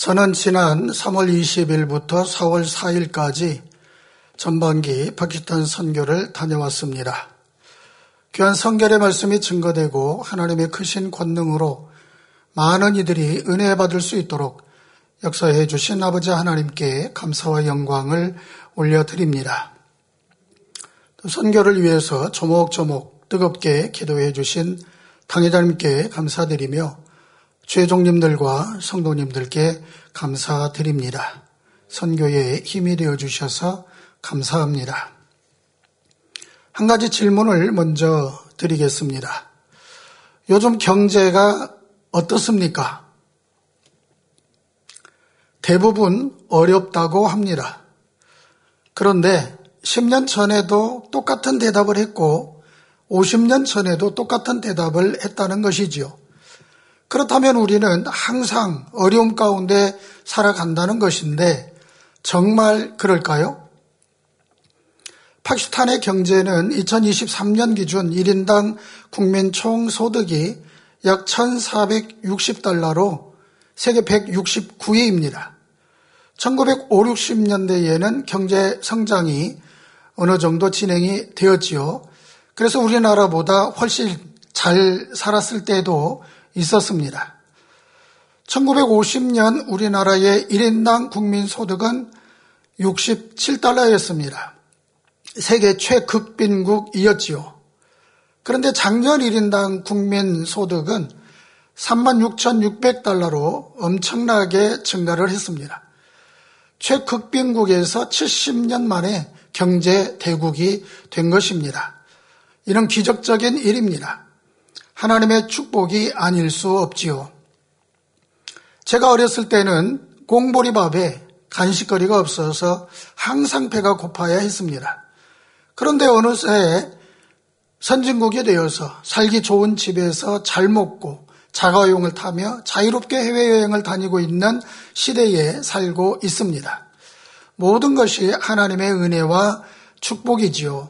저는 지난 3월 20일부터 4월 4일까지 전반기 파키스탄 선교를 다녀왔습니다. 귀한 성결의 말씀이 증거되고 하나님의 크신 권능으로 많은 이들이 은혜 받을 수 있도록 역사해 주신 아버지 하나님께 감사와 영광을 올려드립니다. 선교를 위해서 조목조목 뜨겁게 기도해 주신 당회장님께 감사드리며 죄종님들과 성도님들께 감사드립니다. 선교에 힘이 되어 주셔서 감사합니다. 한 가지 질문을 먼저 드리겠습니다. 요즘 경제가 어떻습니까? 대부분 어렵다고 합니다. 그런데 10년 전에도 똑같은 대답을 했고 50년 전에도 똑같은 대답을 했다는 것이지요. 그렇다면 우리는 항상 어려움 가운데 살아간다는 것인데 정말 그럴까요? 파키스탄의 경제는 2023년 기준 1인당 국민 총소득이 약 1,460달러로 세계 169위입니다. 1950, 60년대에는 경제 성장이 어느 정도 진행이 되었지요. 그래서 우리나라보다 훨씬 잘 살았을 때도 있었습니다. 1950년 우리나라의 1인당 국민소득은 67달러였습니다. 세계 최극빈국이었지요. 그런데 작년 1인당 국민소득은 36,600달러로 엄청나게 증가를 했습니다. 최극빈국에서 70년 만에 경제 대국이 된 것입니다. 이런 기적적인 일입니다. 하나님의 축복이 아닐 수 없지요. 제가 어렸을 때는 공보리밥에 간식거리가 없어서 항상 배가 고파야 했습니다. 그런데 어느새 선진국이 되어서 살기 좋은 집에서 잘 먹고 자가용을 타며 자유롭게 해외여행을 다니고 있는 시대에 살고 있습니다. 모든 것이 하나님의 은혜와 축복이지요.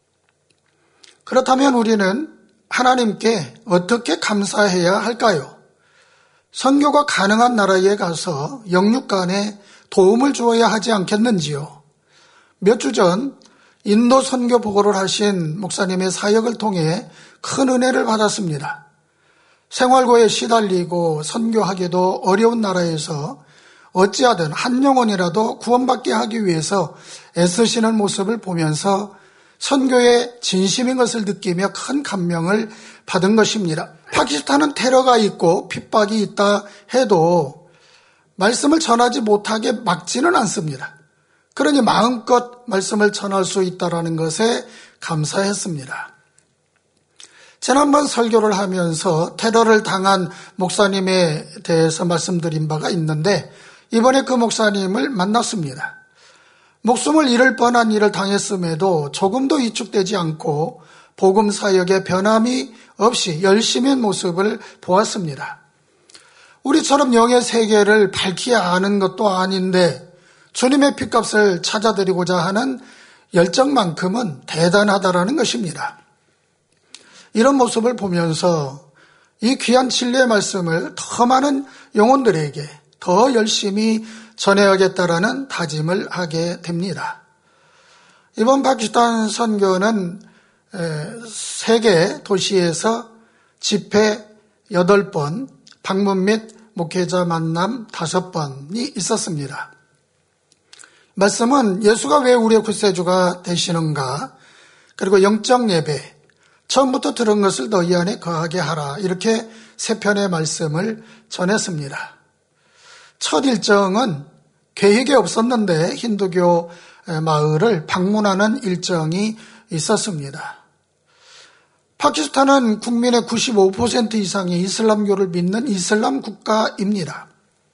그렇다면 우리는 하나님께 어떻게 감사해야 할까요? 선교가 가능한 나라에 가서 영육간에 도움을 주어야 하지 않겠는지요? 몇 주 전 인도 선교 보고를 하신 목사님의 사역을 통해 큰 은혜를 받았습니다. 생활고에 시달리고 선교하기도 어려운 나라에서 어찌하든 한 영혼이라도 구원받게 하기 위해서 애쓰시는 모습을 보면서 선교의 진심인 것을 느끼며 큰 감명을 받은 것입니다. 파키스탄은 테러가 있고 핍박이 있다 해도 말씀을 전하지 못하게 막지는 않습니다. 그러니 마음껏 말씀을 전할 수 있다는 것에 감사했습니다. 지난번 설교를 하면서 테러를 당한 목사님에 대해서 말씀드린 바가 있는데 이번에 그 목사님을 만났습니다. 목숨을 잃을 뻔한 일을 당했음에도 조금도 위축되지 않고 복음 사역에 변함이 없이 열심히 한 모습을 보았습니다. 우리처럼 영의 세계를 밝히 아는 것도 아닌데 주님의 핏값을 찾아드리고자 하는 열정만큼은 대단하다라는 것입니다. 이런 모습을 보면서 이 귀한 진리의 말씀을 더 많은 영혼들에게 더 열심히 전해야겠다라는 다짐을 하게 됩니다. 이번 파키스탄 선교는 세계 도시에서 집회 8번, 방문 및 목회자 만남 5번이 있었습니다. 말씀은 예수가 왜 우리의 구세주가 되시는가, 그리고 영적 예배, 처음부터 들은 것을 너희 안에 거하게 하라, 이렇게 3편의 말씀을 전했습니다. 첫 일정은 계획이 없었는데 힌두교 마을을 방문하는 일정이 있었습니다. 파키스탄은 국민의 95% 이상이 이슬람교를 믿는 이슬람 국가입니다.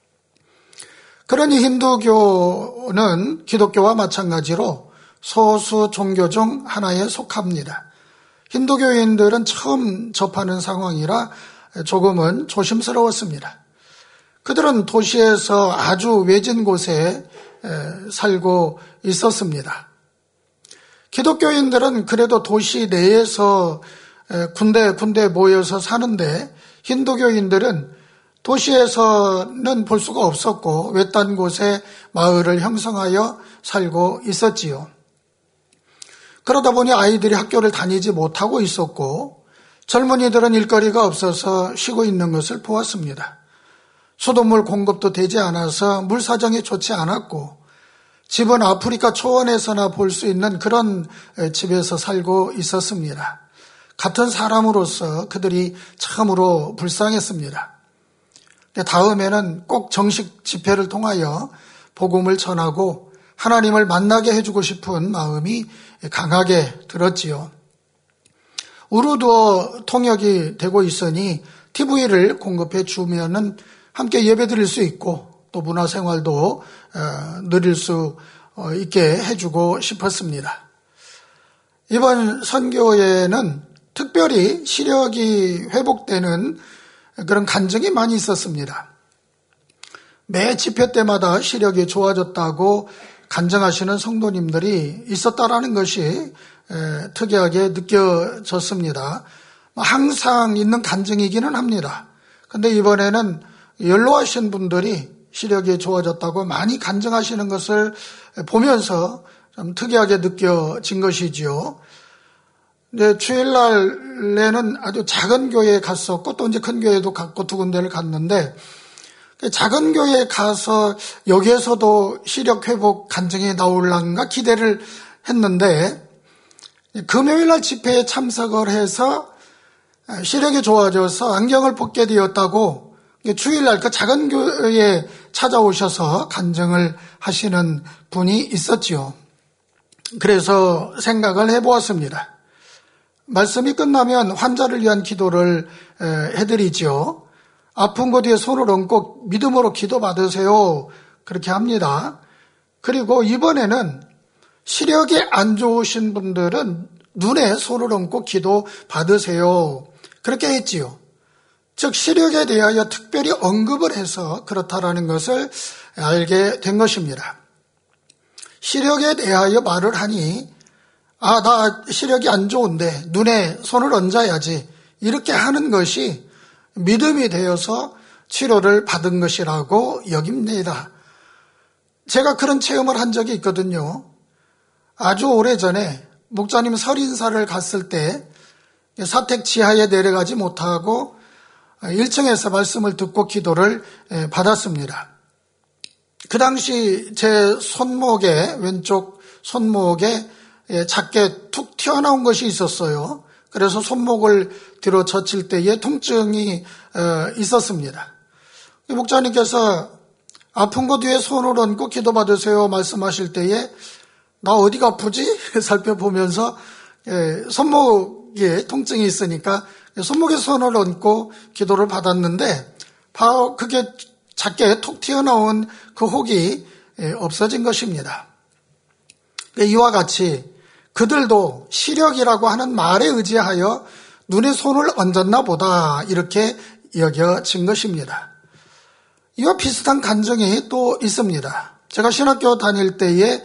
그러니 힌두교는 기독교와 마찬가지로 소수 종교 중 하나에 속합니다. 힌두교인들은 처음 접하는 상황이라 조금은 조심스러웠습니다. 그들은 도시에서 아주 외진 곳에 살고 있었습니다. 기독교인들은 그래도 도시 내에서 군데 모여서 사는데 힌두교인들은 도시에서는 볼 수가 없었고 외딴 곳에 마을을 형성하여 살고 있었지요. 그러다 보니 아이들이 학교를 다니지 못하고 있었고 젊은이들은 일거리가 없어서 쉬고 있는 것을 보았습니다. 수돗물 공급도 되지 않아서 물 사정이 좋지 않았고 집은 아프리카 초원에서나 볼 수 있는 그런 집에서 살고 있었습니다. 같은 사람으로서 그들이 참으로 불쌍했습니다. 다음에는 꼭 정식 집회를 통하여 복음을 전하고 하나님을 만나게 해주고 싶은 마음이 강하게 들었지요. 우루두어 통역이 되고 있으니 TV를 공급해 주면은 함께 예배드릴 수 있고 또 문화생활도 누릴 수 있게 해주고 싶었습니다. 이번 선교에는 특별히 시력이 회복되는 그런 간증이 많이 있었습니다. 매 집회 때마다 시력이 좋아졌다고 간증하시는 성도님들이 있었다라는 것이 특이하게 느껴졌습니다. 항상 있는 간증이기는 합니다. 그런데 이번에는 연로하신 분들이 시력이 좋아졌다고 많이 간증하시는 것을 보면서 좀 특이하게 느껴진 것이지요. 이제 주일날에는 아주 작은 교회에 갔었고 또 이제 큰 교회도 갔고 두 군데를 갔는데 작은 교회에 가서 여기에서도 시력 회복 간증이 나올란가 기대를 했는데 금요일날 집회에 참석을 해서 시력이 좋아져서 안경을 벗게 되었다고 주일날 그 작은 교회에 찾아오셔서 간증을 하시는 분이 있었지요. 그래서 생각을 해보았습니다. 말씀이 끝나면 환자를 위한 기도를 해드리죠. 아픈 곳 위에 손을 얹고 믿음으로 기도 받으세요. 그렇게 합니다. 그리고 이번에는 시력이 안 좋으신 분들은 눈에 손을 얹고 기도 받으세요. 그렇게 했지요. 즉 시력에 대하여 특별히 언급을 해서 그렇다라는 것을 알게 된 것입니다. 시력에 대하여 말을 하니 나 시력이 안 좋은데 눈에 손을 얹어야지 이렇게 하는 것이 믿음이 되어서 치료를 받은 것이라고 여깁니다. 제가 그런 체험을 한 적이 있거든요. 아주 오래전에 목사님 설인사를 갔을 때 사택 지하에 내려가지 못하고 1층에서 말씀을 듣고 기도를 받았습니다. 그 당시 제 손목에 왼쪽 손목에 작게 툭 튀어나온 것이 있었어요. 그래서 손목을 뒤로 젖힐 때에 통증이 있었습니다. 목사님께서 아픈 곳 위에 손을 얹고 기도받으세요 말씀하실 때에 나 어디가 아프지? 살펴보면서 손목에 통증이 있으니까 손목에 손을 얹고 기도를 받았는데 바로 그게 작게 톡 튀어나온 그 혹이 없어진 것입니다. 이와 같이 그들도 시력이라고 하는 말에 의지하여 눈에 손을 얹었나 보다 이렇게 여겨진 것입니다. 이와 비슷한 간증이 또 있습니다. 제가 신학교 다닐 때에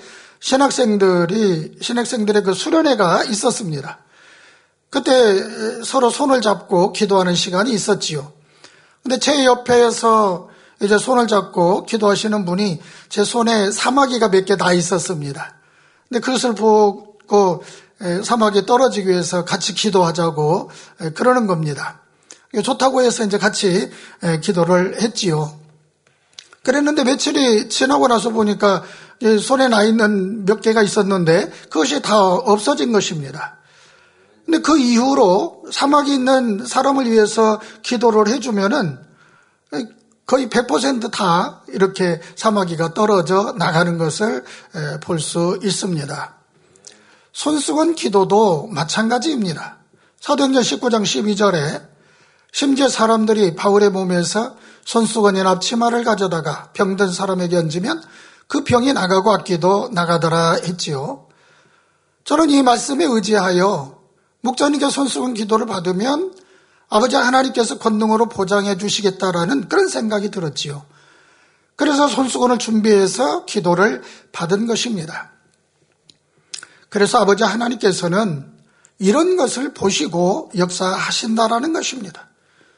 신학생들의 그 수련회가 있었습니다. 그때 서로 손을 잡고 기도하는 시간이 있었지요. 근데 제 옆에서 이제 손을 잡고 기도하시는 분이 제 손에 사마귀가 몇 개 나 있었습니다. 근데 그것을 보고 사마귀 떨어지기 위해서 같이 기도하자고 그러는 겁니다. 좋다고 해서 이제 같이 기도를 했지요. 그랬는데 며칠이 지나고 나서 보니까 손에 나 있는 몇 개가 있었는데 그것이 다 없어진 것입니다. 근데 그 이후로 사마귀 있는 사람을 위해서 기도를 해주면은 거의 100% 다 이렇게 사마귀가 떨어져 나가는 것을 볼 수 있습니다. 손수건 기도도 마찬가지입니다. 사도행전 19장 12절에 심지어 사람들이 바울의 몸에서 손수건이나 앞치마를 가져다가 병든 사람에게 얹으면 그 병이 나가고 악기도 나가더라 했지요. 저는 이 말씀에 의지하여 목자님께 손수건 기도를 받으면 아버지 하나님께서 권능으로 보장해 주시겠다라는 그런 생각이 들었지요. 그래서 손수건을 준비해서 기도를 받은 것입니다. 그래서 아버지 하나님께서는 이런 것을 보시고 역사하신다라는 것입니다.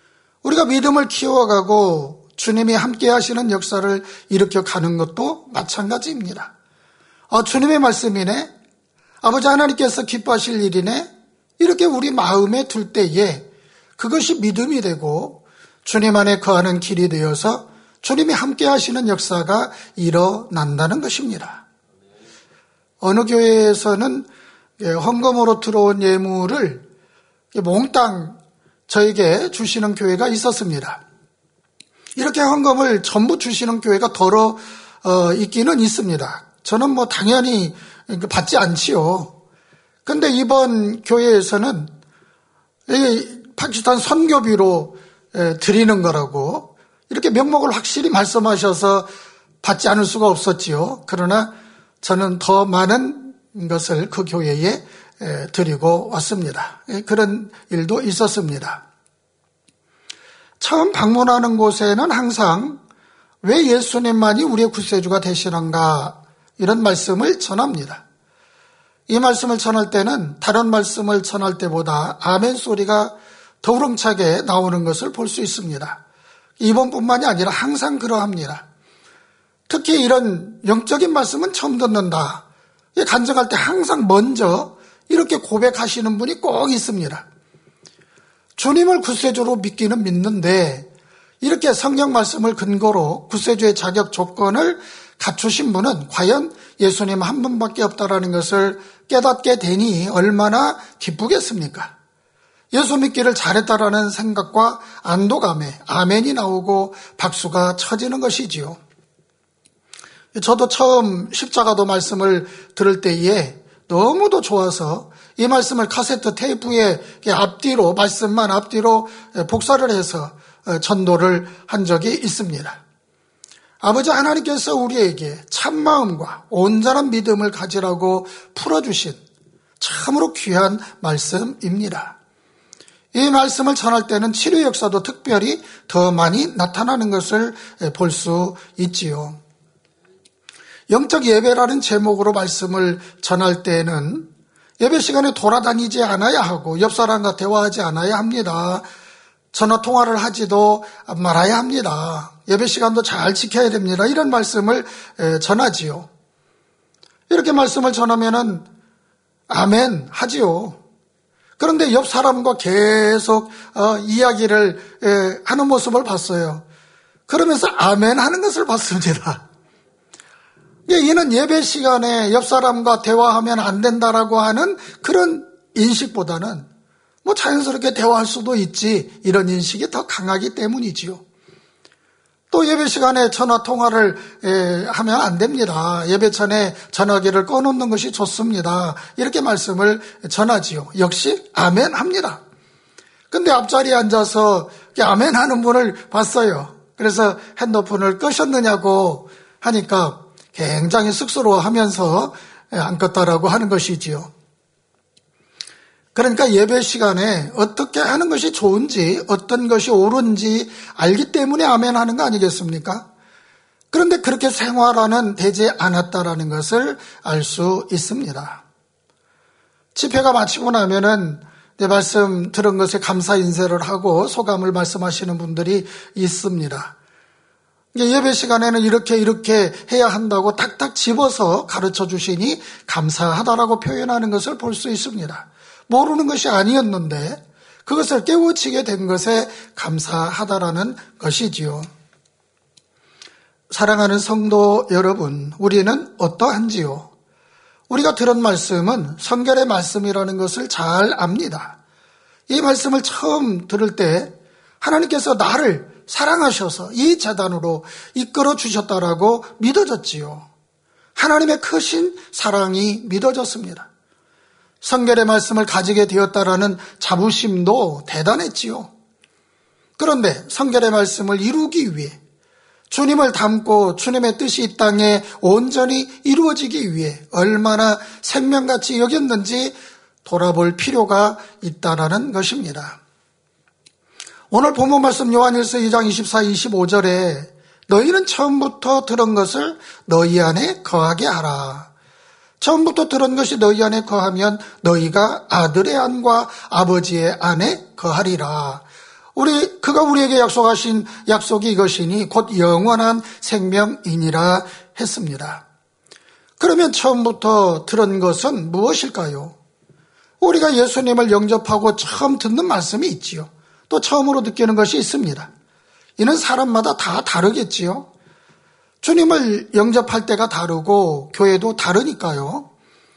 우리가 믿음을 키워가고 주님이 함께 하시는 역사를 일으켜가는 것도 마찬가지입니다. 주님의 말씀이네, 아버지 하나님께서 기뻐하실 일이네, 이렇게 우리 마음에 들 때에 그것이 믿음이 되고 주님 안에 거하는 길이 되어서 주님이 함께 하시는 역사가 일어난다는 것입니다. 어느 교회에서는 헌금으로 들어온 예물을 몽땅 저에게 주시는 교회가 있었습니다. 이렇게 헌금을 전부 주시는 교회가 더러 있기는 있습니다. 저는 당연히 받지 않지요. 근데 이번 교회에서는 파키스탄 선교비로 드리는 거라고 이렇게 명목을 확실히 말씀하셔서 받지 않을 수가 없었지요. 그러나 저는 더 많은 것을 그 교회에 드리고 왔습니다. 그런 일도 있었습니다. 처음 방문하는 곳에는 항상 왜 예수님만이 우리의 구세주가 되시는가 이런 말씀을 전합니다. 이 말씀을 전할 때는 다른 말씀을 전할 때보다 아멘 소리가 더 우렁차게 나오는 것을 볼 수 있습니다. 이번뿐만이 아니라 항상 그러합니다. 특히 이런 영적인 말씀은 처음 듣는다. 간증할 때 항상 먼저 이렇게 고백하시는 분이 꼭 있습니다. 주님을 구세주로 믿기는 믿는데 이렇게 성경 말씀을 근거로 구세주의 자격 조건을 갖추신 분은 과연 예수님 한 분밖에 없다라는 것을 깨닫게 되니 얼마나 기쁘겠습니까? 예수 믿기를 잘했다라는 생각과 안도감에 아멘이 나오고 박수가 쳐지는 것이지요. 저도 처음 십자가도 말씀을 들을 때에 너무도 좋아서 이 말씀을 카세트 테이프에 앞뒤로 말씀만 앞뒤로 복사를 해서 전도를 한 적이 있습니다. 아버지 하나님께서 우리에게 참마음과 온전한 믿음을 가지라고 풀어주신 참으로 귀한 말씀입니다. 이 말씀을 전할 때는 치료 역사도 특별히 더 많이 나타나는 것을 볼 수 있지요. 영적 예배라는 제목으로 말씀을 전할 때는 예배 시간에 돌아다니지 않아야 하고 옆 사람과 대화하지 않아야 합니다. 전화 통화를 하지도 말아야 합니다. 예배 시간도 잘 지켜야 됩니다. 이런 말씀을 전하지요. 이렇게 말씀을 전하면은 아멘 하지요. 그런데 옆 사람과 계속 이야기를 하는 모습을 봤어요. 그러면서 아멘 하는 것을 봤습니다. 이는 예배 시간에 옆 사람과 대화하면 안 된다라고 하는 그런 인식보다는 자연스럽게 대화할 수도 있지 이런 인식이 더 강하기 때문이지요. 또 예배 시간에 전화 통화를 하면 안 됩니다. 예배 전에 전화기를 꺼놓는 것이 좋습니다. 이렇게 말씀을 전하지요. 역시 아멘 합니다. 근데 앞자리에 앉아서 아멘 하는 분을 봤어요. 그래서 핸드폰을 끄셨느냐고 하니까 굉장히 쑥스러워하면서 안 껐다라고 하는 것이지요. 그러니까 예배 시간에 어떻게 하는 것이 좋은지 어떤 것이 옳은지 알기 때문에 아멘 하는 거 아니겠습니까? 그런데 그렇게 생활하는 되지 않았다라는 것을 알 수 있습니다. 집회가 마치고 나면은 내 말씀 들은 것에 감사 인사를 하고 소감을 말씀하시는 분들이 있습니다. 예배 시간에는 이렇게 해야 한다고 탁탁 집어서 가르쳐 주시니 감사하다라고 표현하는 것을 볼 수 있습니다. 모르는 것이 아니었는데 그것을 깨우치게 된 것에 감사하다라는 것이지요. 사랑하는 성도 여러분, 우리는 어떠한지요? 우리가 들은 말씀은 성결의 말씀이라는 것을 잘 압니다. 이 말씀을 처음 들을 때 하나님께서 나를 사랑하셔서 이 재단으로 이끌어 주셨다라고 믿어졌지요. 하나님의 크신 사랑이 믿어졌습니다. 성결의 말씀을 가지게 되었다라는 자부심도 대단했지요. 그런데 성결의 말씀을 이루기 위해 주님을 닮고 주님의 뜻이 이 땅에 온전히 이루어지기 위해 얼마나 생명같이 여겼는지 돌아볼 필요가 있다라는 것입니다. 오늘 본문 말씀 요한일서 2장 24, 25절에 너희는 처음부터 들은 것을 너희 안에 거하게 하라. 처음부터 들은 것이 너희 안에 거하면 너희가 아들의 안과 아버지의 안에 거하리라. 그가 우리에게 약속하신 약속이 이것이니 곧 영원한 생명이니라 했습니다. 그러면 처음부터 들은 것은 무엇일까요? 우리가 예수님을 영접하고 처음 듣는 말씀이 있지요. 또 처음으로 느끼는 것이 있습니다. 이는 사람마다 다 다르겠지요. 주님을 영접할 때가 다르고 교회도 다르니까요.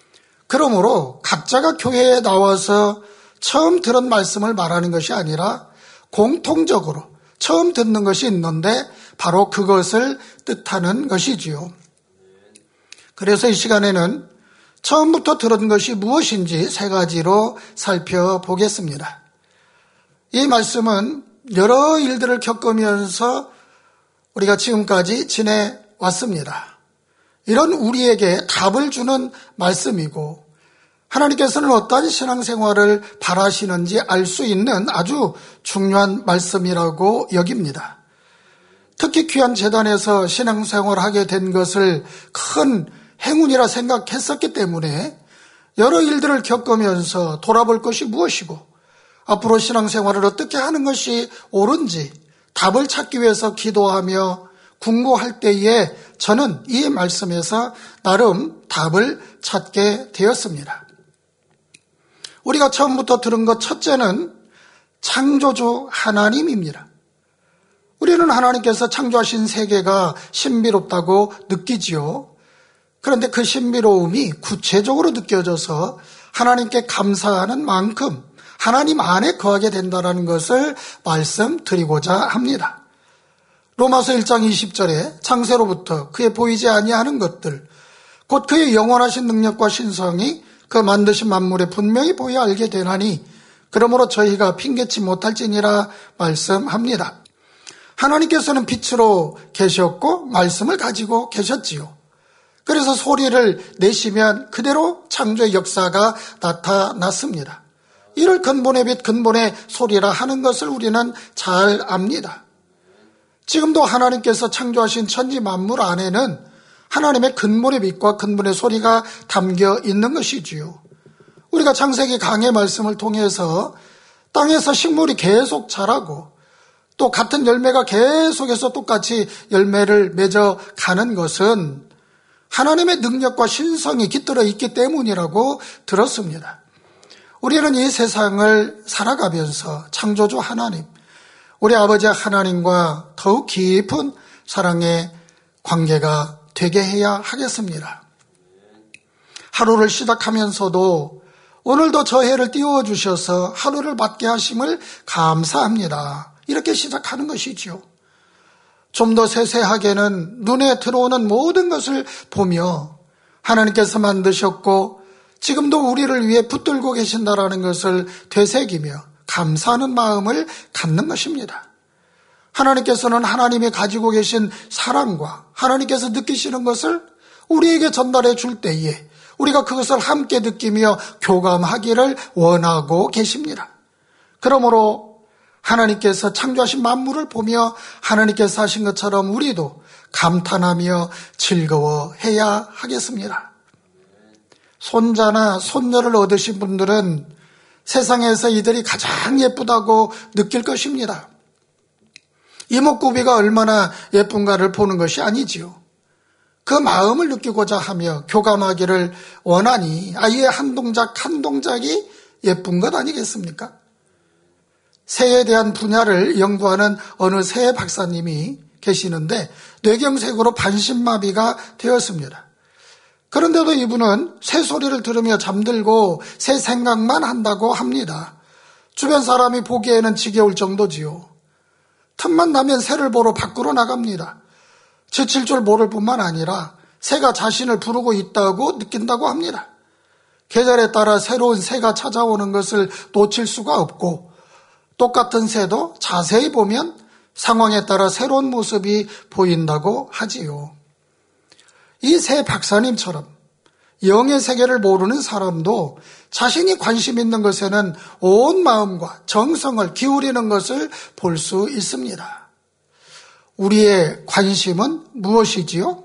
그러므로 각자가 교회에 나와서 처음 들은 말씀을 말하는 것이 아니라 공통적으로 처음 듣는 것이 있는데 바로 그것을 뜻하는 것이지요. 그래서 이 시간에는 처음부터 들은 것이 무엇인지 세 가지로 살펴보겠습니다. 이 말씀은 여러 일들을 겪으면서 우리가 지금까지 지내왔습니다. 이런 우리에게 답을 주는 말씀이고 하나님께서는 어떠한 신앙생활을 바라시는지 알 수 있는 아주 중요한 말씀이라고 여깁니다. 특히 귀한 재단에서 신앙생활을 하게 된 것을 큰 행운이라 생각했었기 때문에 여러 일들을 겪으면서 돌아볼 것이 무엇이고 앞으로 신앙생활을 어떻게 하는 것이 옳은지 답을 찾기 위해서 기도하며 궁고할 때에 저는 이 말씀에서 나름 답을 찾게 되었습니다. 우리가 처음부터 들은 것 첫째는 창조주 하나님입니다. 우리는 하나님께서 창조하신 세계가 신비롭다고 느끼지요. 그런데 그 신비로움이 구체적으로 느껴져서 하나님께 감사하는 만큼 하나님 안에 거하게 된다는 것을 말씀드리고자 합니다. 로마서 1장 20절에 창세로부터 그의 보이지 아니하는 것들 곧 그의 영원하신 능력과 신성이 그 만드신 만물에 분명히 보여 알게 되나니 그러므로 저희가 핑계치 못할지니라 말씀합니다. 하나님께서는 빛으로 계셨고 말씀을 가지고 계셨지요. 그래서 소리를 내시면 그대로 창조의 역사가 나타났습니다. 이를 근본의 빛, 근본의 소리라 하는 것을 우리는 잘 압니다. 지금도 하나님께서 창조하신 천지 만물 안에는 하나님의 근본의 빛과 근본의 소리가 담겨 있는 것이지요. 우리가 창세기 강의 말씀을 통해서 땅에서 식물이 계속 자라고 또 같은 열매가 계속해서 똑같이 열매를 맺어 가는 것은 하나님의 능력과 신성이 깃들어 있기 때문이라고 들었습니다. 우리는 이 세상을 살아가면서 창조주 하나님, 우리 아버지 하나님과 더욱 깊은 사랑의 관계가 되게 해야 하겠습니다. 하루를 시작하면서도 오늘도 저 해를 띄워주셔서 하루를 맞게 하심을 감사합니다. 이렇게 시작하는 것이지요. 좀 더 세세하게는 눈에 들어오는 모든 것을 보며 하나님께서 만드셨고 지금도 우리를 위해 붙들고 계신다라는 것을 되새기며 감사하는 마음을 갖는 것입니다. 하나님께서는 하나님이 가지고 계신 사랑과 하나님께서 느끼시는 것을 우리에게 전달해 줄 때에 우리가 그것을 함께 느끼며 교감하기를 원하고 계십니다. 그러므로 하나님께서 창조하신 만물을 보며 하나님께서 하신 것처럼 우리도 감탄하며 즐거워해야 하겠습니다. 손자나 손녀를 얻으신 분들은 세상에서 이들이 가장 예쁘다고 느낄 것입니다. 이목구비가 얼마나 예쁜가를 보는 것이 아니지요. 그 마음을 느끼고자 하며 교감하기를 원하니 아이의 한 동작 한 동작이 예쁜 것 아니겠습니까? 새에 대한 분야를 연구하는 어느 새 박사님이 계시는데 뇌경색으로 반신마비가 되었습니다. 그런데도 이분은 새 소리를 들으며 잠들고 새 생각만 한다고 합니다. 주변 사람이 보기에는 지겨울 정도지요. 틈만 나면 새를 보러 밖으로 나갑니다. 지칠 줄 모를 뿐만 아니라 새가 자신을 부르고 있다고 느낀다고 합니다. 계절에 따라 새로운 새가 찾아오는 것을 놓칠 수가 없고 똑같은 새도 자세히 보면 상황에 따라 새로운 모습이 보인다고 하지요. 이 새 박사님처럼 영의 세계를 모르는 사람도 자신이 관심 있는 것에는 온 마음과 정성을 기울이는 것을 볼 수 있습니다. 우리의 관심은 무엇이지요?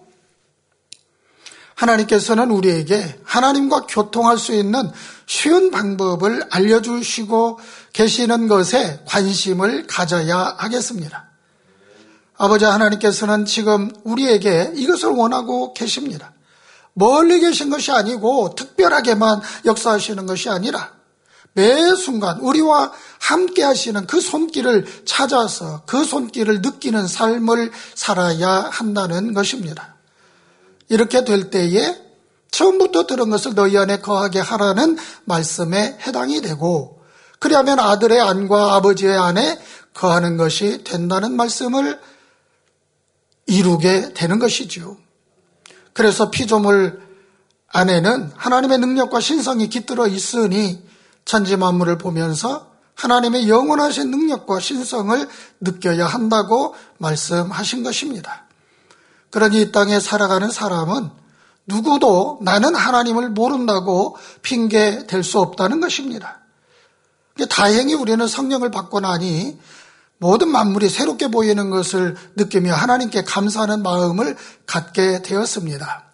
하나님께서는 우리에게 하나님과 교통할 수 있는 쉬운 방법을 알려주시고 계시는 것에 관심을 가져야 하겠습니다. 아버지 하나님께서는 지금 우리에게 이것을 원하고 계십니다. 멀리 계신 것이 아니고 특별하게만 역사하시는 것이 아니라 매 순간 우리와 함께 하시는 그 손길을 찾아서 그 손길을 느끼는 삶을 살아야 한다는 것입니다. 이렇게 될 때에 처음부터 들은 것을 너희 안에 거하게 하라는 말씀에 해당이 되고, 그리하면 아들의 안과 아버지의 안에 거하는 것이 된다는 말씀을 이루게 되는 것이지요. 그래서 피조물 안에는 하나님의 능력과 신성이 깃들어 있으니 천지 만물을 보면서 하나님의 영원하신 능력과 신성을 느껴야 한다고 말씀하신 것입니다. 그러니 이 땅에 살아가는 사람은 누구도 나는 하나님을 모른다고 핑계 댈 수 없다는 것입니다. 다행히 우리는 성령을 받고 나니 모든 만물이 새롭게 보이는 것을 느끼며 하나님께 감사하는 마음을 갖게 되었습니다.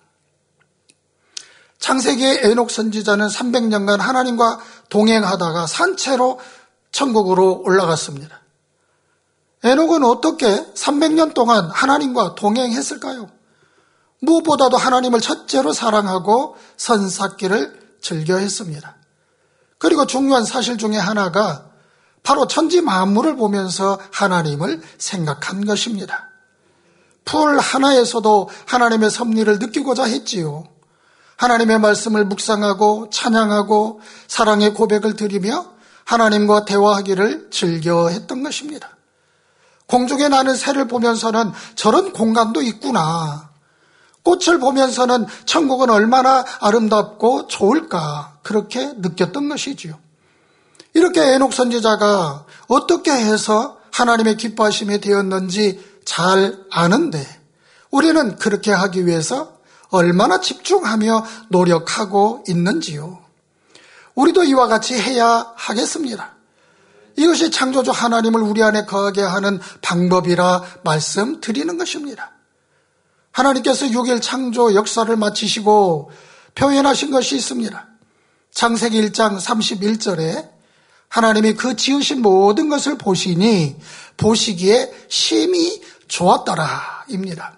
창세기의 에녹 선지자는 300년간 하나님과 동행하다가 산채로 천국으로 올라갔습니다. 에녹은 어떻게 300년 동안 하나님과 동행했을까요? 무엇보다도 하나님을 첫째로 사랑하고 선삭기를 즐겨했습니다. 그리고 중요한 사실 중에 하나가 바로 천지 만물을 보면서 하나님을 생각한 것입니다. 풀 하나에서도 하나님의 섭리를 느끼고자 했지요. 하나님의 말씀을 묵상하고 찬양하고 사랑의 고백을 드리며 하나님과 대화하기를 즐겨했던 것입니다. 공중에 나는 새를 보면서는 저런 공간도 있구나. 꽃을 보면서는 천국은 얼마나 아름답고 좋을까, 그렇게 느꼈던 것이지요. 이렇게 에녹 선지자가 어떻게 해서 하나님의 기뻐하심이 되었는지 잘 아는데 우리는 그렇게 하기 위해서 얼마나 집중하며 노력하고 있는지요. 우리도 이와 같이 해야 하겠습니다. 이것이 창조주 하나님을 우리 안에 거하게 하는 방법이라 말씀드리는 것입니다. 하나님께서 6일 창조 역사를 마치시고 표현하신 것이 있습니다. 창세기 1장 31절에 하나님이 그 지으신 모든 것을 보시니 보시기에 심히 좋았더라 입니다.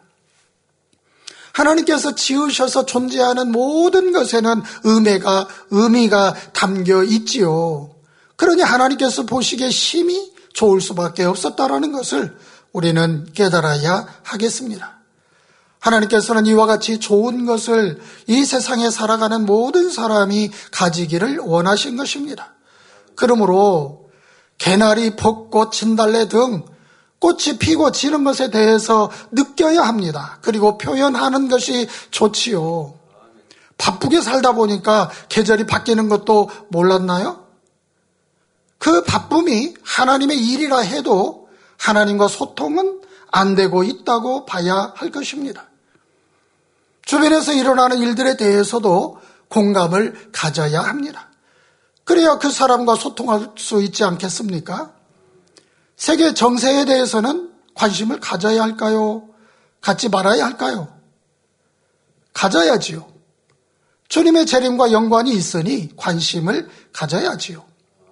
하나님께서 지으셔서 존재하는 모든 것에는 의미가 담겨 있지요. 그러니 하나님께서 보시기에 심히 좋을 수밖에 없었다라는 것을 우리는 깨달아야 하겠습니다. 하나님께서는 이와 같이 좋은 것을 이 세상에 살아가는 모든 사람이 가지기를 원하신 것입니다. 그러므로 개나리, 벚꽃, 진달래 등 꽃이 피고 지는 것에 대해서 느껴야 합니다. 그리고 표현하는 것이 좋지요. 바쁘게 살다 보니까 계절이 바뀌는 것도 몰랐나요? 그 바쁨이 하나님의 일이라 해도 하나님과 소통은 안 되고 있다고 봐야 할 것입니다. 주변에서 일어나는 일들에 대해서도 공감을 가져야 합니다. 그래야 그 사람과 소통할 수 있지 않겠습니까? 세계 정세에 대해서는 관심을 가져야 할까요? 갖지 말아야 할까요? 가져야지요. 주님의 재림과 연관이 있으니 관심을 가져야지요.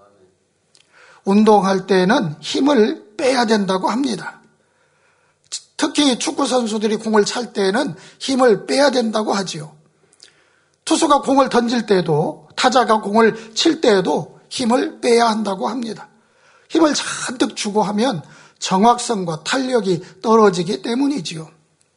운동할 때는 힘을 빼야 된다고 합니다. 특히 축구 선수들이 공을 찰 때는 힘을 빼야 된다고 하지요. 투수가 공을 던질 때도, 타자가 공을 칠 때에도 힘을 빼야 한다고 합니다. 힘을 잔뜩 주고 하면 정확성과 탄력이 떨어지기 때문이지요.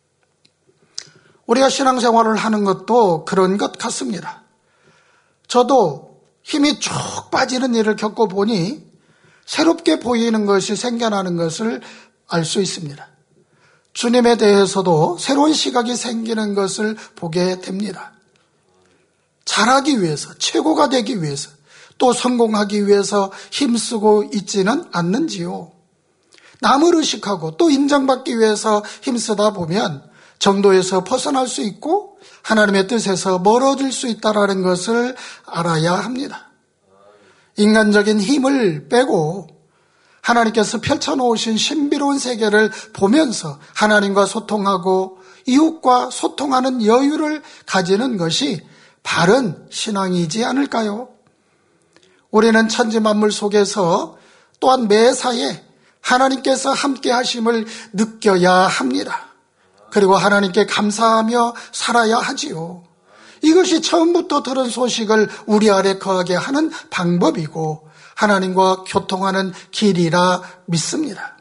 우리가 신앙생활을 하는 것도 그런 것 같습니다. 저도 힘이 쭉 빠지는 일을 겪어보니 새롭게 보이는 것이 생겨나는 것을 알 수 있습니다. 주님에 대해서도 새로운 시각이 생기는 것을 보게 됩니다. 잘하기 위해서, 최고가 되기 위해서, 또 성공하기 위해서 힘쓰고 있지는 않는지요. 남을 의식하고 또 인정받기 위해서 힘쓰다 보면 정도에서 벗어날 수 있고 하나님의 뜻에서 멀어질 수 있다는 것을 알아야 합니다. 인간적인 힘을 빼고 하나님께서 펼쳐놓으신 신비로운 세계를 보면서 하나님과 소통하고 이웃과 소통하는 여유를 가지는 것이 바른 신앙이지 않을까요? 우리는 천지 만물 속에서 또한 매사에 하나님께서 함께 하심을 느껴야 합니다. 그리고 하나님께 감사하며 살아야 하지요. 이것이 처음부터 들은 소식을 우리 아래 거하게 하는 방법이고 하나님과 교통하는 길이라 믿습니다.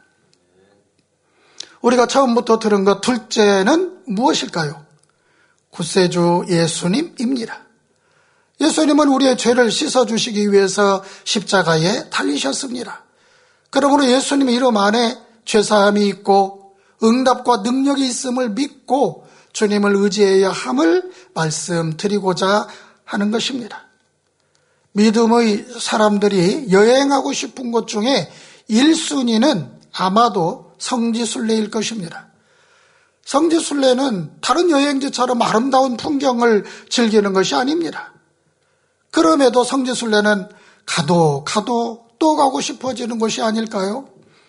우리가 처음부터 들은 것 둘째는 무엇일까요? 구세주 예수님입니다. 예수님은 우리의 죄를 씻어주시기 위해서 십자가에 달리셨습니다. 그러므로 예수님의 이름 안에 죄사함이 있고 응답과 능력이 있음을 믿고 주님을 의지해야 함을 말씀드리고자 하는 것입니다. 믿음의 사람들이 여행하고 싶은 곳 중에 1순위는 아마도 성지순례일 것입니다. 성지순례는 다른 여행지처럼 아름다운 풍경을 즐기는 것이 아닙니다. 그럼에도 성지순례는 가도 또 가고 싶어지는 곳이 아닐까요?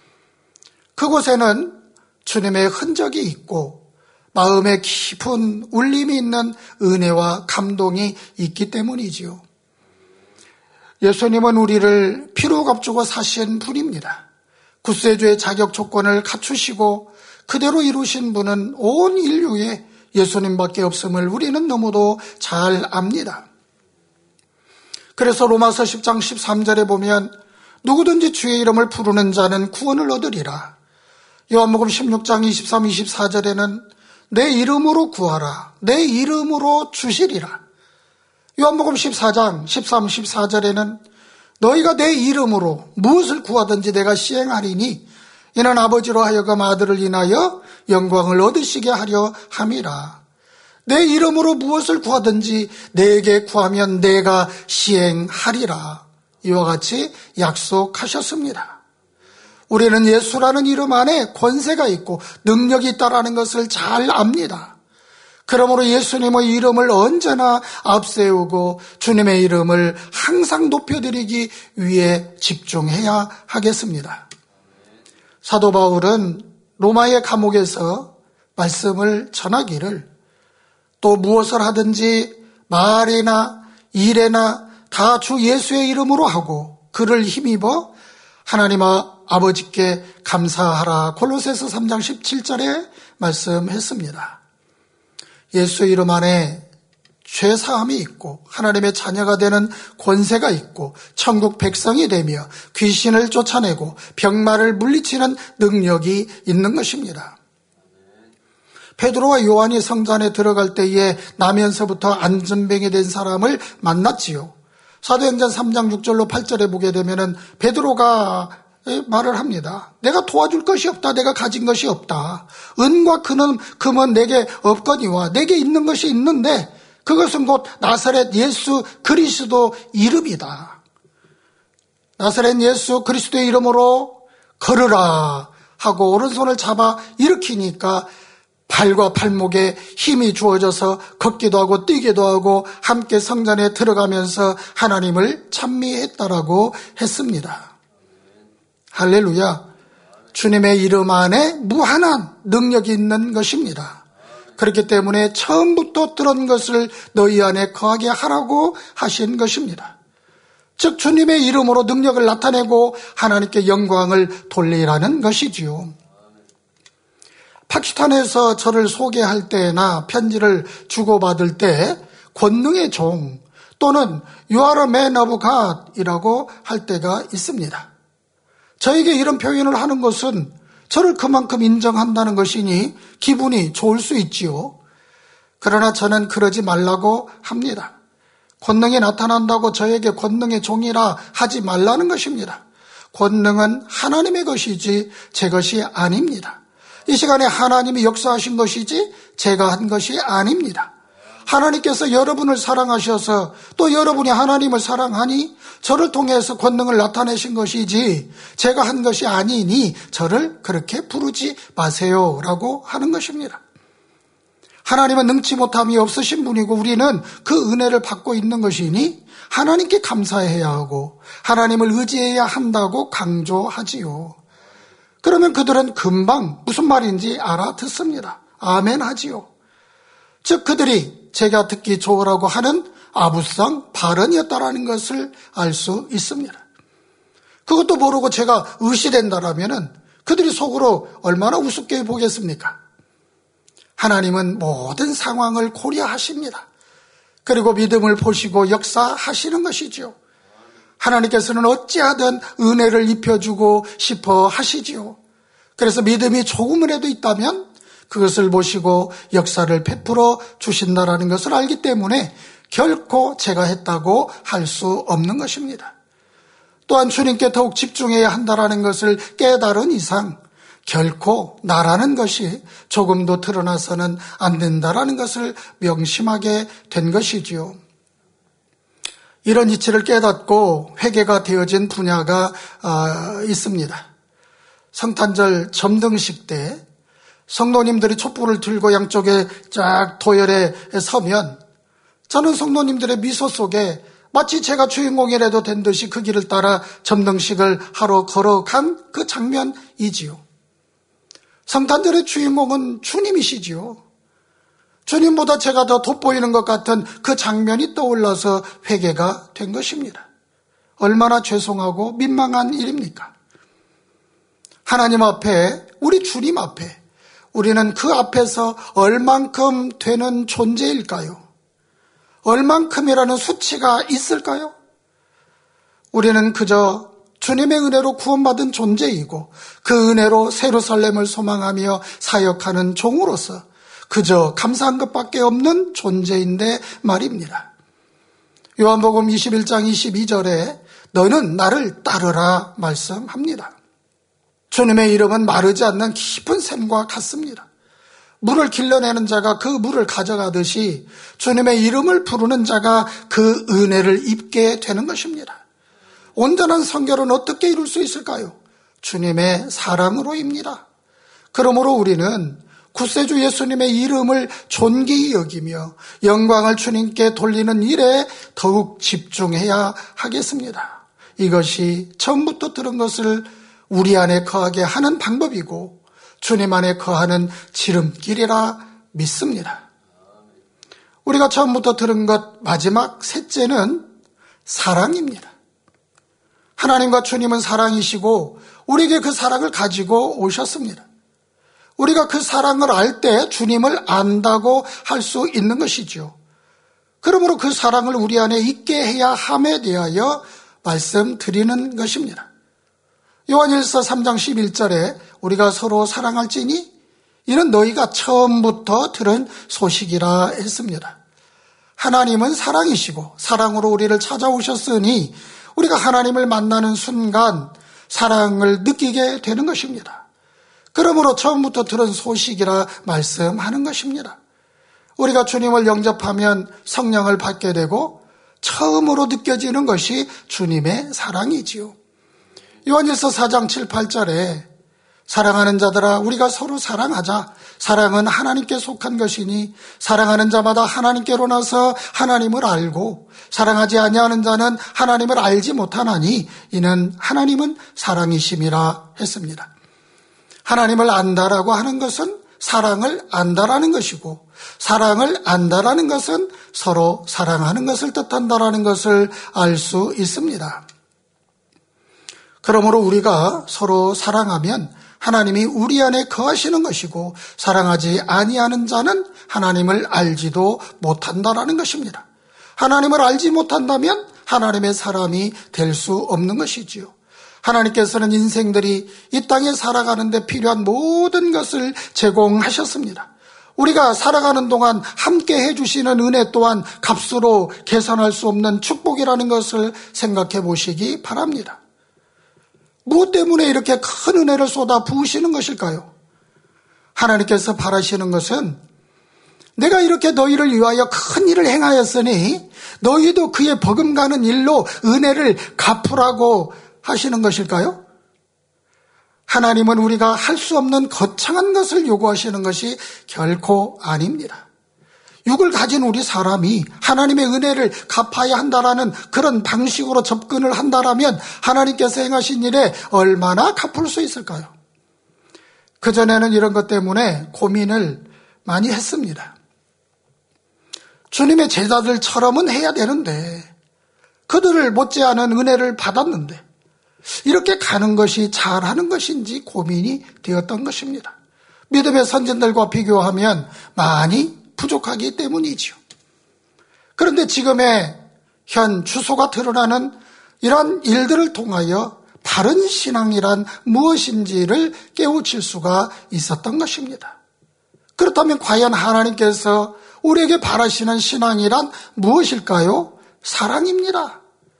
그곳에는 주님의 흔적이 있고 마음에 깊은 울림이 있는 은혜와 감동이 있기 때문이지요. 예수님은 우리를 피로 값주고 사신 분입니다. 구세주의 자격 조건을 갖추시고 그대로 이루신 분은 온 인류에 예수님밖에 없음을 우리는 너무도 잘 압니다. 그래서 로마서 10장 13절에 보면 누구든지 주의 이름을 부르는 자는 구원을 얻으리라. 요한복음 16장 23, 24절에는 내 이름으로 구하라. 내 이름으로 주시리라. 요한복음 14장 13, 14절에는 너희가 내 이름으로 무엇을 구하든지 내가 시행하리니 이는 아버지로 하여금 아들을 인하여 영광을 얻으시게 하려 함이라. 내 이름으로 무엇을 구하든지 내게 구하면 내가 시행하리라. 이와 같이 약속하셨습니다. 우리는 예수라는 이름 안에 권세가 있고 능력이 있다는 것을 잘 압니다. 그러므로 예수님의 이름을 언제나 앞세우고 주님의 이름을 항상 높여드리기 위해 집중해야 하겠습니다. 사도 바울은 로마의 감옥에서 말씀을 전하기를 또 무엇을 하든지 말이나 일에나 다 주 예수의 이름으로 하고 그를 힘입어 하나님 아버지께 감사하라. 골로새서 3장 17절에 말씀했습니다. 예수 이름 안에 죄사함이 있고 하나님의 자녀가 되는 권세가 있고 천국 백성이 되며 귀신을 쫓아내고 병마를 물리치는 능력이 있는 것입니다. 베드로와 요한이 성전에 들어갈 때에 나면서부터 안전병이 된 사람을 만났지요. 사도행전 3장 6절로 8절에 보게 되면은 베드로가 말을 합니다. 내가 도와줄 것이 없다. 내가 가진 것이 없다. 은과 금은 내게 없거니와 내게 있는 것이 있는데 그것은 곧 나사렛 예수 그리스도 이름이다. 나사렛 예수 그리스도의 이름으로 걸으라 하고 오른손을 잡아 일으키니까 발과 팔목에 힘이 주어져서 걷기도 하고 뛰기도 하고 함께 성전에 들어가면서 하나님을 찬미했다라고 했습니다. 할렐루야. 주님의 이름 안에 무한한 능력이 있는 것입니다. 그렇기 때문에 처음부터 들은 것을 너희 안에 거하게 하라고 하신 것입니다. 즉 주님의 이름으로 능력을 나타내고 하나님께 영광을 돌리라는 것이지요. 파키스탄에서 저를 소개할 때나 편지를 주고받을 때 권능의 종 또는 You are a man of God이라고 할 때가 있습니다. 저에게 이런 표현을 하는 것은 저를 그만큼 인정한다는 것이니 기분이 좋을 수 있지요. 그러나 저는 그러지 말라고 합니다. 권능이 나타난다고 저에게 권능의 종이라 하지 말라는 것입니다. 권능은 하나님의 것이지 제 것이 아닙니다. 이 시간에 하나님이 역사하신 것이지 제가 한 것이 아닙니다. 하나님께서 여러분을 사랑하셔서 또 여러분이 하나님을 사랑하니 저를 통해서 권능을 나타내신 것이지 제가 한 것이 아니니 저를 그렇게 부르지 마세요라고 하는 것입니다. 하나님은 능치 못함이 없으신 분이고 우리는 그 은혜를 받고 있는 것이니 하나님께 감사해야 하고 하나님을 의지해야 한다고 강조하지요. 그러면 그들은 금방 무슨 말인지 알아듣습니다. 아멘 하지요. 즉 그들이 제가 듣기 좋으라고 하는 아부상 발언이었다라는 것을 알 수 있습니다. 그것도 모르고 제가 의시된다라면은 그들이 속으로 얼마나 우습게 보겠습니까? 하나님은 모든 상황을 고려하십니다. 그리고 믿음을 보시고 역사하시는 것이죠. 하나님께서는 어찌하든 은혜를 입혀주고 싶어 하시지요. 그래서 믿음이 조금이라도 있다면 그것을 보시고 역사를 베풀어 주신다라는 것을 알기 때문에 결코 제가 했다고 할 수 없는 것입니다. 또한 주님께 더욱 집중해야 한다라는 것을 깨달은 이상 결코 나라는 것이 조금도 드러나서는 안 된다라는 것을 명심하게 된 것이지요. 이런 이치를 깨닫고 회개가 되어진 분야가 있습니다. 성탄절 점등식 때 성도님들이 촛불을 들고 양쪽에 쫙 도열에 서면 저는 성도님들의 미소 속에 마치 제가 주인공이라도 된 듯이 그 길을 따라 점등식을 하러 걸어간 그 장면이지요. 성탄절의 주인공은 주님이시지요. 주님보다 제가 더 돋보이는 것 같은 그 장면이 떠올라서 회개가 된 것입니다. 얼마나 죄송하고 민망한 일입니까? 하나님 앞에, 우리 주님 앞에 우리는 그 앞에서 얼만큼 되는 존재일까요? 얼만큼이라는 수치가 있을까요? 우리는 그저 주님의 은혜로 구원받은 존재이고 그 은혜로 예루살렘을 소망하며 사역하는 종으로서 그저 감사한 것밖에 없는 존재인데 말입니다. 요한복음 21장 22절에 너는 나를 따르라 말씀합니다. 주님의 이름은 마르지 않는 깊은 샘과 같습니다. 물을 길러내는 자가 그 물을 가져가듯이 주님의 이름을 부르는 자가 그 은혜를 입게 되는 것입니다. 온전한 성결은 어떻게 이룰 수 있을까요? 주님의 사랑으로입니다. 그러므로 우리는 구세주 예수님의 이름을 존귀히 여기며 영광을 주님께 돌리는 일에 더욱 집중해야 하겠습니다. 이것이 처음부터 들은 것을 우리 안에 거하게 하는 방법이고 주님 안에 거하는 지름길이라 믿습니다. 우리가 처음부터 들은 것 마지막 셋째는 사랑입니다. 하나님과 주님은 사랑이시고 우리에게 그 사랑을 가지고 오셨습니다. 우리가 그 사랑을 알 때 주님을 안다고 할 수 있는 것이죠. 그러므로 그 사랑을 우리 안에 있게 해야 함에 대하여 말씀드리는 것입니다. 요한일서 3장 11절에 우리가 서로 사랑할지니 이는 너희가 처음부터 들은 소식이라 했습니다. 하나님은 사랑이시고 사랑으로 우리를 찾아오셨으니 우리가 하나님을 만나는 순간 사랑을 느끼게 되는 것입니다. 그러므로 처음부터 들은 소식이라 말씀하는 것입니다. 우리가 주님을 영접하면 성령을 받게 되고 처음으로 느껴지는 것이 주님의 사랑이지요. 요한일서 4장 7, 8절에 사랑하는 자들아 우리가 서로 사랑하자. 사랑은 하나님께 속한 것이니 사랑하는 자마다 하나님께로 나서 하나님을 알고 사랑하지 아니하는 자는 하나님을 알지 못하나니 이는 하나님은 사랑이심이라 했습니다. 하나님을 안다라고 하는 것은 사랑을 안다라는 것이고 사랑을 안다라는 것은 서로 사랑하는 것을 뜻한다라는 것을 알 수 있습니다. 그러므로 우리가 서로 사랑하면 하나님이 우리 안에 거하시는 것이고 사랑하지 아니하는 자는 하나님을 알지도 못한다라는 것입니다. 하나님을 알지 못한다면 하나님의 사람이 될 수 없는 것이지요. 하나님께서는 인생들이 이 땅에 살아가는데 필요한 모든 것을 제공하셨습니다. 우리가 살아가는 동안 함께 해주시는 은혜 또한 값으로 계산할 수 없는 축복이라는 것을 생각해 보시기 바랍니다. 무엇 때문에 이렇게 큰 은혜를 쏟아 부으시는 것일까요? 하나님께서 바라시는 것은 내가 이렇게 너희를 위하여 큰 일을 행하였으니 너희도 그의 버금가는 일로 은혜를 갚으라고 하시는 것일까요? 하나님은 우리가 할 수 없는 거창한 것을 요구하시는 것이 결코 아닙니다. 육을 가진 우리 사람이 하나님의 은혜를 갚아야 한다라는 그런 방식으로 접근을 한다라면 하나님께서 행하신 일에 얼마나 갚을 수 있을까요? 그전에는 이런 것 때문에 고민을 많이 했습니다. 주님의 제자들처럼은 해야 되는데 그들을 못지않은 은혜를 받았는데 이렇게 가는 것이 잘하는 것인지 고민이 되었던 것입니다. 믿음의 선진들과 비교하면 많이 부족하기 때문이지요. 그런데 지금의 현 주소가 드러나는 이런 일들을 통하여 바른 신앙이란 무엇인지를 깨우칠 수가 있었던 것입니다. 그렇다면 과연 하나님께서 우리에게 바라시는 신앙이란 무엇일까요? 사랑입니다.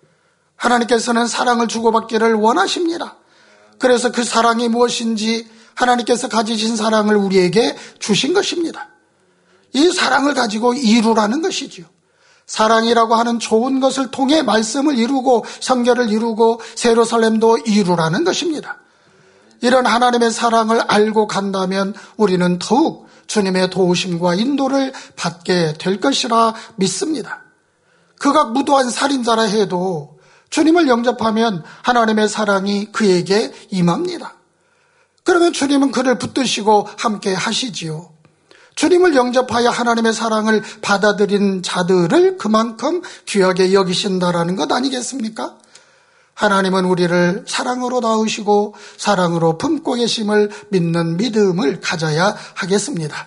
하나님께서는 사랑을 주고받기를 원하십니다. 그래서 그 사랑이 무엇인지 하나님께서 가지신 사랑을 우리에게 주신 것입니다. 이 사랑을 가지고 이루라는 것이지요. 사랑이라고 하는 좋은 것을 통해 말씀을 이루고 성결을 이루고 세로살렘도 이루라는 것입니다. 이런 하나님의 사랑을 알고 간다면 우리는 더욱 주님의 도우심과 인도를 받게 될 것이라 믿습니다. 그가 무도한 살인자라 해도 주님을 영접하면 하나님의 사랑이 그에게 임합니다. 그러면 주님은 그를 붙드시고 함께 하시지요. 주님을 영접하여 하나님의 사랑을 받아들인 자들을 그만큼 귀하게 여기신다라는 것 아니겠습니까? 하나님은 우리를 사랑으로 낳으시고 사랑으로 품고 계심을 믿는 믿음을 가져야 하겠습니다.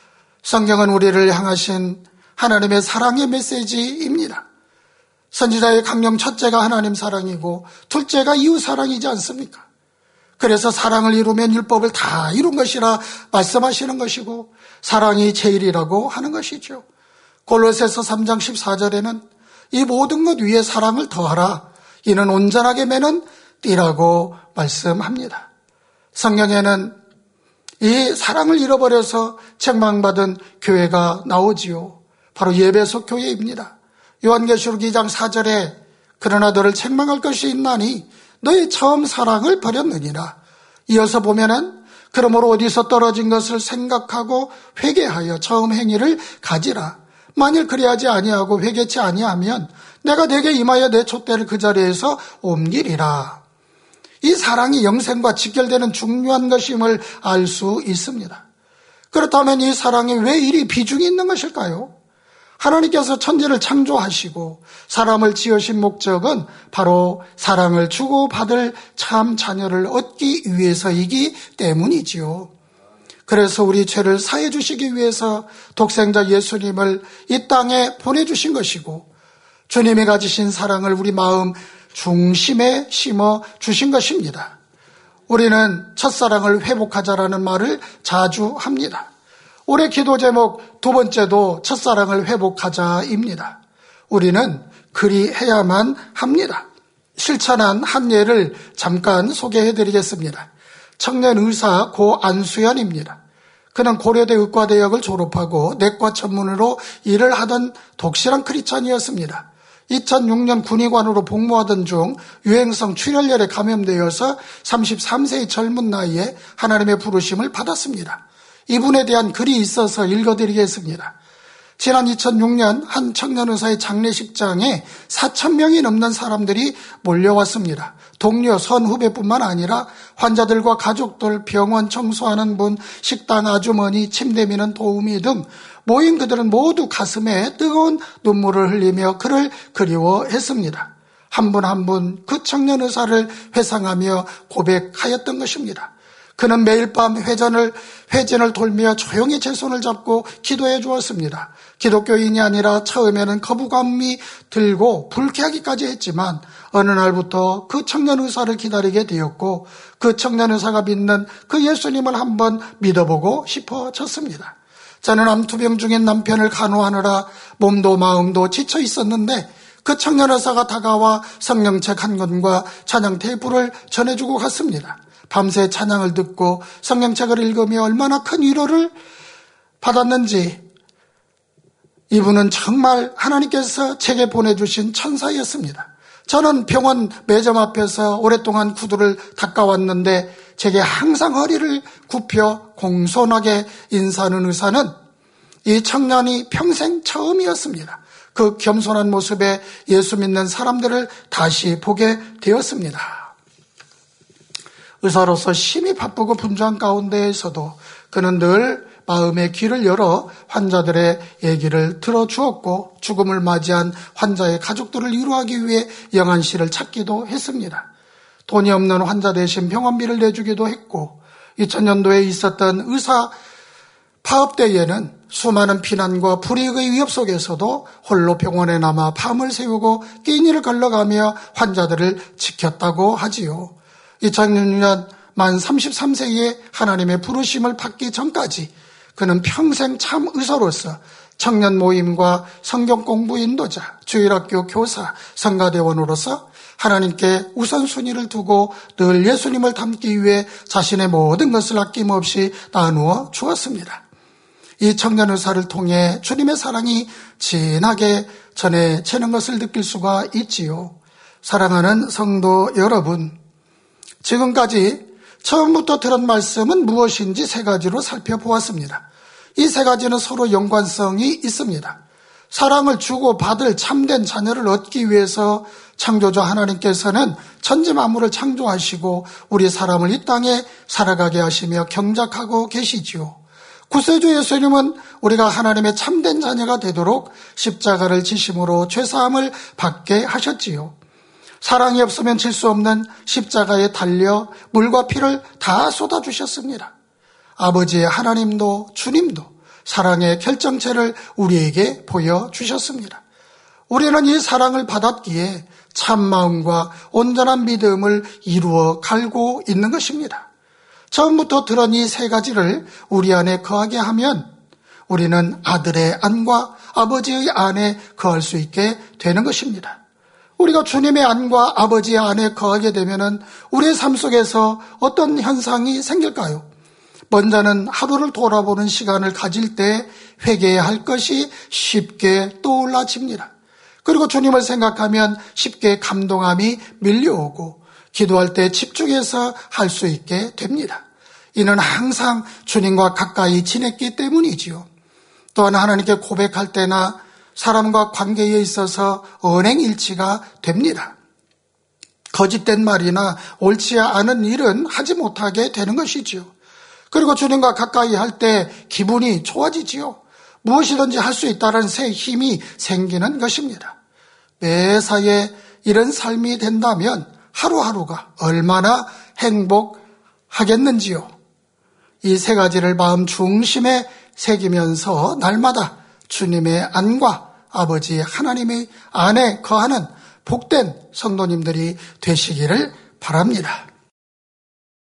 성경은 우리를 향하신 하나님의 사랑의 메시지입니다. 선지자의 강령 첫째가 하나님 사랑이고 둘째가 이웃 사랑이지 않습니까? 그래서 사랑을 이루면 율법을 다 이룬 것이라 말씀하시는 것이고 사랑이 제일이라고 하는 것이죠. 골로새서 3장 14절에는 이 모든 것 위에 사랑을 더하라. 이는 온전하게 매는 띠라고 말씀합니다. 성경에는 이 사랑을 잃어버려서 책망받은 교회가 나오지요. 바로 예배소 교회입니다. 요한계시록 2장 4절에 그러나 너를 책망할 것이 있나니 너의 처음 사랑을 버렸느니라. 이어서 보면은 그러므로 어디서 떨어진 것을 생각하고 회개하여 처음 행위를 가지라. 만일 그리하지 아니하고 회개치 아니하면 내가 내게 임하여 내 촛대를 그 자리에서 옮기리라. 이 사랑이 영생과 직결되는 중요한 것임을 알 수 있습니다. 그렇다면 이 사랑이 왜 이리 비중이 있는 것일까요? 하나님께서 천지를 창조하시고 사람을 지으신 목적은 바로 사랑을 주고받을 참 자녀를 얻기 위해서이기 때문이지요. 그래서 우리 죄를 사해 주시기 위해서 독생자 예수님을 이 땅에 보내주신 것이고 주님이 가지신 사랑을 우리 마음 중심에 심어 주신 것입니다. 우리는 첫사랑을 회복하자라는 말을 자주 합니다. 올해 기도 제목 두 번째도 첫사랑을 회복하자입니다. 우리는 그리해야만 합니다. 실천한 한 예를 잠깐 소개해드리겠습니다. 청년 의사 고 안수연입니다. 그는 고려대 의과대학을 졸업하고 내과 전문으로 일을 하던 독실한 크리스찬이었습니다. 2006년 군의관으로 복무하던 중 유행성 출혈열에 감염되어서 33세의 젊은 나이에 하나님의 부르심을 받았습니다. 이분에 대한 글이 있어서 읽어드리겠습니다. 지난 2006년 한 청년의사의 장례식장에 4,000명이 넘는 사람들이 몰려왔습니다. 동료, 선후배뿐만 아니라 환자들과 가족들, 병원 청소하는 분, 식당 아주머니, 침대 미는 도우미 등 모인 그들은 모두 가슴에 뜨거운 눈물을 흘리며 그를 그리워했습니다. 한 분 한 분 그 청년의사를 회상하며 고백하였던 것입니다. 그는 매일 밤 회진을 돌며 조용히 제 손을 잡고 기도해 주었습니다. 기독교인이 아니라 처음에는 거부감이 들고 불쾌하기까지 했지만 어느 날부터 그 청년 의사를 기다리게 되었고 그 청년 의사가 믿는 그 예수님을 한번 믿어보고 싶어졌습니다. 저는 암투병 중인 남편을 간호하느라 몸도 마음도 지쳐 있었는데 그 청년 의사가 다가와 성령책 한 권과 찬양 테이프를 전해주고 갔습니다. 밤새 찬양을 듣고 성경책을 읽으며 얼마나 큰 위로를 받았는지 이분은 정말 하나님께서 제게 보내주신 천사였습니다. 저는 병원 매점 앞에서 오랫동안 구두를 닦아왔는데 제게 항상 허리를 굽혀 공손하게 인사하는 의사는 이 청년이 평생 처음이었습니다. 그 겸손한 모습에 예수 믿는 사람들을 다시 보게 되었습니다. 의사로서 심히 바쁘고 분주한 가운데에서도 그는 늘 마음의 귀를 열어 환자들의 얘기를 들어주었고 죽음을 맞이한 환자의 가족들을 위로하기 위해 영안실을 찾기도 했습니다. 돈이 없는 환자 대신 병원비를 내주기도 했고 2000년도에 있었던 의사 파업대회에는 수많은 비난과 불이익의 위협 속에서도 홀로 병원에 남아 밤을 새우고 끼니를 걸러가며 환자들을 지켰다고 하지요. 2006년 만 33세에 하나님의 부르심을 받기 전까지 그는 평생 참 의사로서 청년 모임과 성경 공부 인도자, 주일학교 교사, 성가대원으로서 하나님께 우선순위를 두고 늘 예수님을 닮기 위해 자신의 모든 것을 아낌없이 나누어 주었습니다. 이 청년 의사를 통해 주님의 사랑이 진하게 전해지는 것을 느낄 수가 있지요. 사랑하는 성도 여러분, 지금까지 처음부터 들은 말씀은 무엇인지 세 가지로 살펴보았습니다. 이 세 가지는 서로 연관성이 있습니다. 사랑을 주고 받을 참된 자녀를 얻기 위해서 창조주 하나님께서는 천지 만물을 창조하시고 우리 사람을 이 땅에 살아가게 하시며 경작하고 계시지요. 구세주 예수님은 우리가 하나님의 참된 자녀가 되도록 십자가를 지심으로 죄사함을 받게 하셨지요. 사랑이 없으면 질 수 없는 십자가에 달려 물과 피를 다 쏟아주셨습니다. 아버지의 하나님도 주님도 사랑의 결정체를 우리에게 보여주셨습니다. 우리는 이 사랑을 받았기에 참마음과 온전한 믿음을 이루어 갈고 있는 것입니다. 처음부터 들은 이 세 가지를 우리 안에 거하게 하면 우리는 아들의 안과 아버지의 안에 거할 수 있게 되는 것입니다. 우리가 주님의 안과 아버지의 안에 거하게 되면 우리의 삶 속에서 어떤 현상이 생길까요? 먼저는 하루를 돌아보는 시간을 가질 때 회개해야 할 것이 쉽게 떠올라집니다. 그리고 주님을 생각하면 쉽게 감동함이 밀려오고 기도할 때 집중해서 할 수 있게 됩니다. 이는 항상 주님과 가까이 지냈기 때문이지요. 또한 하나님께 고백할 때나 사람과 관계에 있어서 언행일치가 됩니다. 거짓된 말이나 옳지 않은 일은 하지 못하게 되는 것이지요. 그리고 주님과 가까이 할 때 기분이 좋아지지요. 무엇이든지 할 수 있다는 새 힘이 생기는 것입니다. 매사에 이런 삶이 된다면 하루하루가 얼마나 행복하겠는지요. 이 세 가지를 마음 중심에 새기면서 날마다 주님의 안과 아버지 하나님의 안에 거하는 복된 성도님들이 되시기를 바랍니다.